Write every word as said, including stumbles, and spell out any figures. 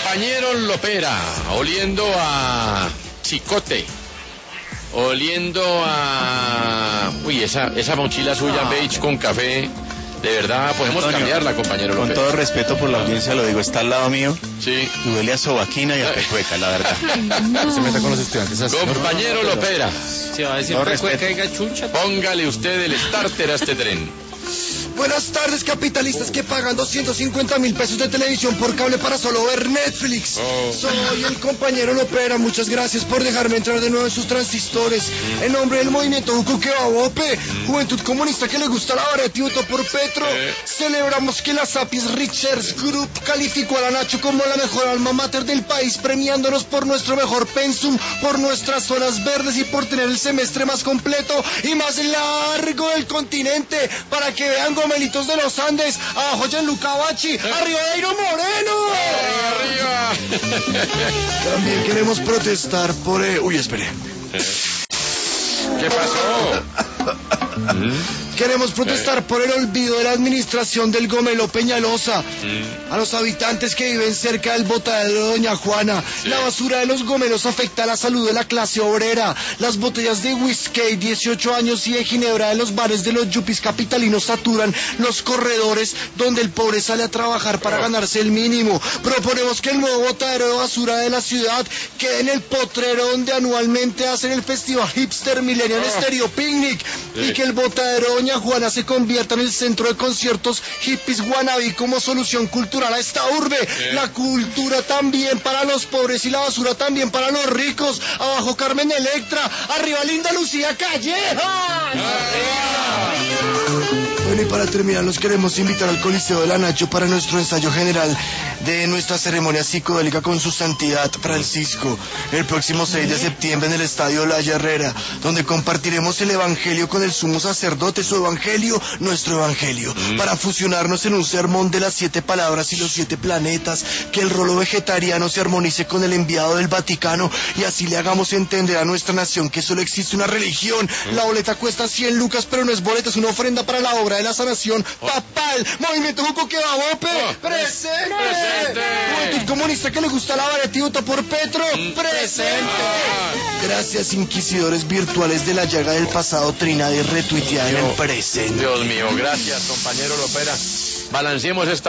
Compañero Lopera, oliendo a chicote, oliendo a... Uy, esa, esa mochila suya Ah. beige con café, de verdad, podemos Antonio, cambiarla, compañero Con Lopera. todo respeto por la audiencia, lo digo, está al lado mío. Sí. Y huele a sobaquina y a pecueca, la verdad. No se meta con los estudiantes así. Compañero Lopera, Se va a decir No, pecueca respeto. y gachucha. póngale usted el starter a este tren. Buenas tardes, capitalistas que pagan doscientos cincuenta mil pesos de televisión por cable para solo ver Netflix. Oh. Soy el compañero Lopera, muchas gracias por dejarme entrar de nuevo en sus transistores. En nombre del movimiento Jucuque Babope, Juventud Comunista que le gusta la variedad y votó por Petro, Eh. celebramos que la Sapis Richards Group calificó a la Nacho como la mejor alma mater del país, premiándonos por nuestro mejor pensum, por nuestras zonas verdes y por tener el semestre más completo y más largo del continente, para que vean gomelitos de los Andes, abajo Gianluca Bacci, arriba Dairo Moreno. ¡Arriba! También queremos protestar por... eh, Uy, espere. ¿Qué pasó? Queremos protestar por el olvido de la administración del Gomelo Peñalosa. A los habitantes que viven cerca del botadero de Doña Juana. La basura de los gomelos afecta a la salud de la clase obrera. Las botellas de whisky, dieciocho años y de ginebra de los bares de los yuppies capitalinos saturan los corredores donde el pobre sale a trabajar para ganarse el mínimo. Proponemos que el nuevo botadero de basura de la ciudad quede en el potrero donde anualmente hacen el festival hipster Millennial Stereo Picnic, y que el botadero de Doña Juana se convierta en el centro de conciertos hippies wannabe como solución cultural a esta urbe. La cultura también para los pobres y la basura también para los ricos. Abajo Carmen Electra, arriba Linda Lucía Calleja. Bueno, y para terminar nos queremos invitar al Coliseo de la Nacho para nuestro ensayo general de nuestra ceremonia psicodélica con su santidad Francisco, el próximo seis de septiembre en el Estadio La Herrera, donde compartiremos el evangelio con el sumo sacerdote, su evangelio, nuestro evangelio, para fusionarnos en un sermón de las siete palabras y los siete planetas, que el rolo vegetariano se armonice con el enviado del Vaticano y así le hagamos entender a nuestra nación que solo existe una religión. La boleta cuesta cien lucas, pero no es boleta, es una ofrenda para la obra de la sanación papal. Movimiento Jucuque Babope, presente. Presente. Juventud Comunista que le gusta la variedad y vota por Petro, presente. Gracias, inquisidores virtuales de la llaga del pasado, trinada y retuiteada en el presente. Dios mío, gracias, compañero Lopera. Balanceemos esta